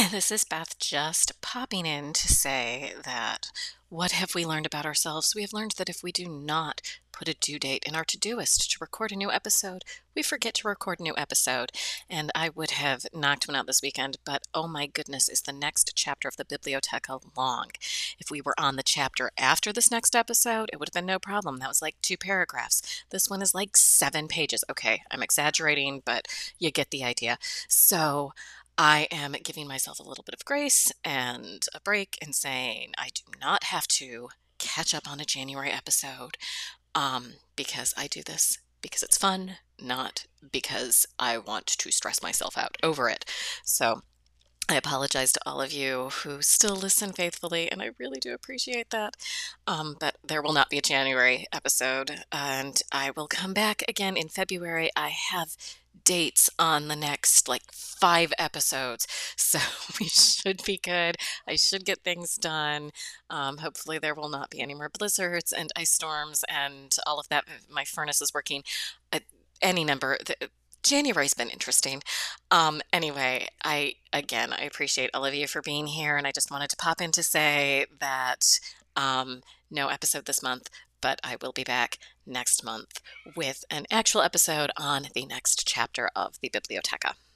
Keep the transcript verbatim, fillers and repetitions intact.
This is Beth just popping in to say that what have we learned about ourselves? We have learned that if we do not put a due date in our Todoist to record a new episode, we forget to record a new episode. And I would have knocked one out this weekend, but oh my goodness, is the next chapter of the Biblioteca long? If we were on the chapter after this next episode, it would have been no problem. That was like two paragraphs. This one is like seven pages. Okay, I'm exaggerating, but you get the idea. So I am giving myself a little bit of grace and a break and saying I do not have to catch up on a January episode um, because I do this because it's fun, not because I want to stress myself out over it. So I apologize to all of you who still listen faithfully, and I really do appreciate that. Um, but there will not be a January episode, and I will come back again in February. I have dates on the next like five episodes, so we should be good. I should get things done. Um, hopefully, there will not be any more blizzards and ice storms and all of that. My furnace is working. Uh, any number. The, January's been interesting. Um, anyway, I again I appreciate all of you for being here, and I just wanted to pop in to say that um, no episode this month, but I will be back next month with an actual episode on the next chapter of the Biblioteca.